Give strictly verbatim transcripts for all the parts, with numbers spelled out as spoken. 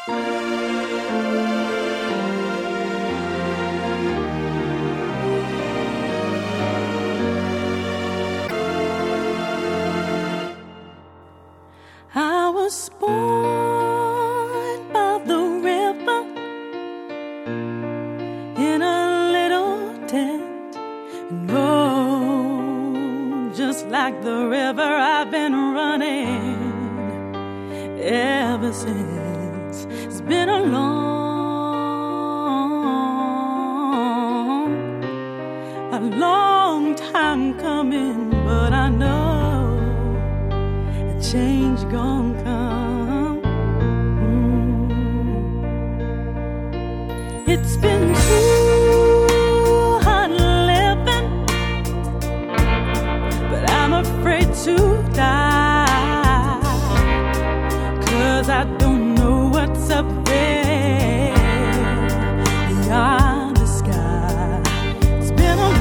I was born by the river in a little tent, and oh, just like the river I've been running ever since. It's been a long, a long time coming, but I know change gon' come. Mm. It's been too hard living, but I'm afraid to die, 'cause I don't know what's up there beyond the sky. It's been a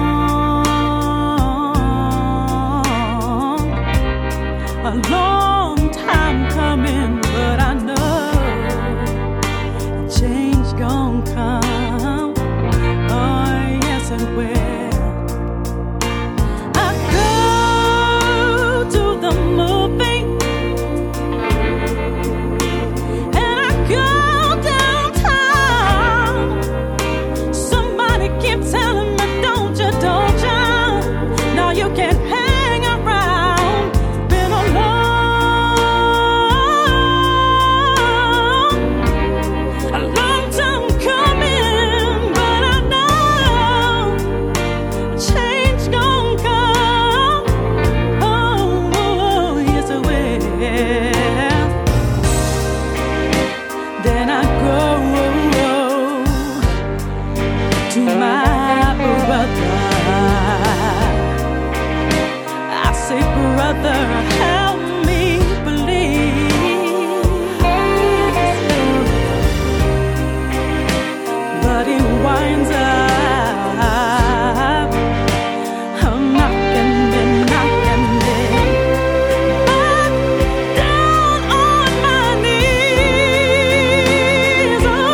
long, a long time coming, but I know change gon' come. Oh, yes, it will. I go to the movie and I go downtown. Somebody keep telling me, don't you, don't you? No, you can't hang around. Been a long, a long time coming, but I know change gon' come. Oh, oh, yes it will. Then I go to my brother. I say, brother, help me believe. But he winds up knocking me, knocking me back down on my knees. Oh,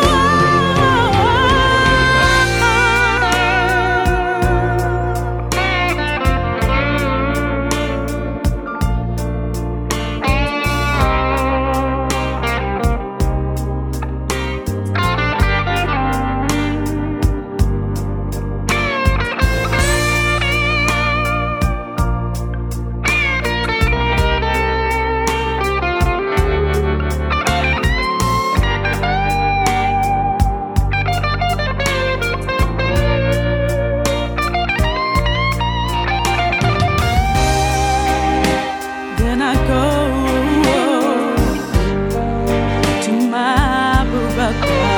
then I go to my brother.